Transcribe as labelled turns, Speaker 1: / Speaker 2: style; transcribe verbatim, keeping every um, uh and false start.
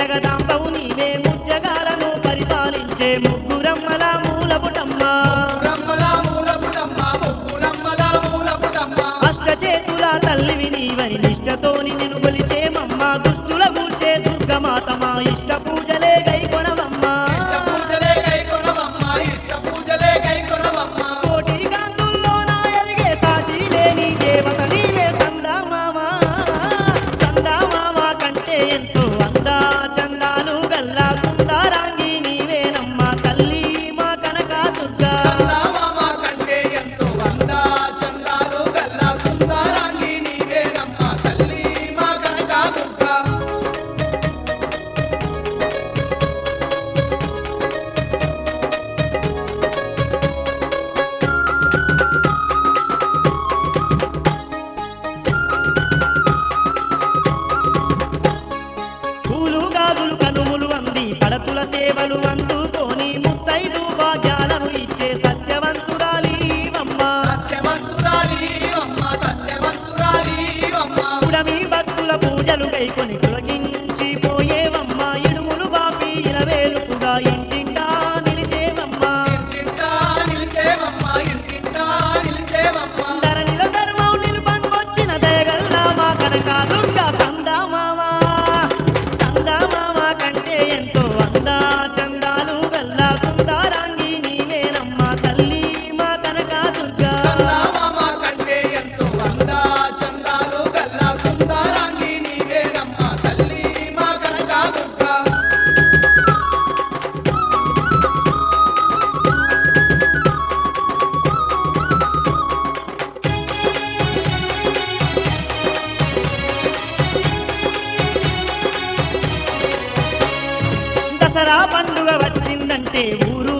Speaker 1: జగదాంబవు నీవే ముజ్జగాలను పరిపాలించే ముగ్గురమ్మల మూలపుటమ్మ అష్టచేతుల తల్లివి నీవని నిష్టతోని నిన్ను కొలిచేమమ్మ దుష్టుల గూర్చే దుర్గమాత మా ఇష్ట పూజలే గైకొనవమ్మ కోటి కాంతుల్లోన ఎలిగే సాటి లేని దేవత నీవే సందామామ సందామామ కంటే ఎంతో అందా చందాలు గల్లా సుందరాంగి నీవేనమ్మ తల్లి మా కనక దుర్గా పూలు గాజులు కనుములు అంది పడతుల సేవలు అందుకొని ముత్తైదు భాగ్యాలను ఇచ్చే సత్యవంతురాలీవమ్మ పుడమి భక్తుల పూజలు కైకొని తొలగించి పోయేవమ్మ ఇడుములు బాపి ఇలవేలుపుగా ఇంటింటా నిలిచేవమ్మ ధరణిలో ధర్మం నిలుపొచ్చిన దయగల్లా మా కనక దుర్గా సందామామ సందామామ కంటే ఎంతో అందా చందాలు గల్లా సుందరాంగి నీవేనమ్మ తల్లి మా కనక దుర్గా దసరా పండుగ వచ్చిందంటే ఊరు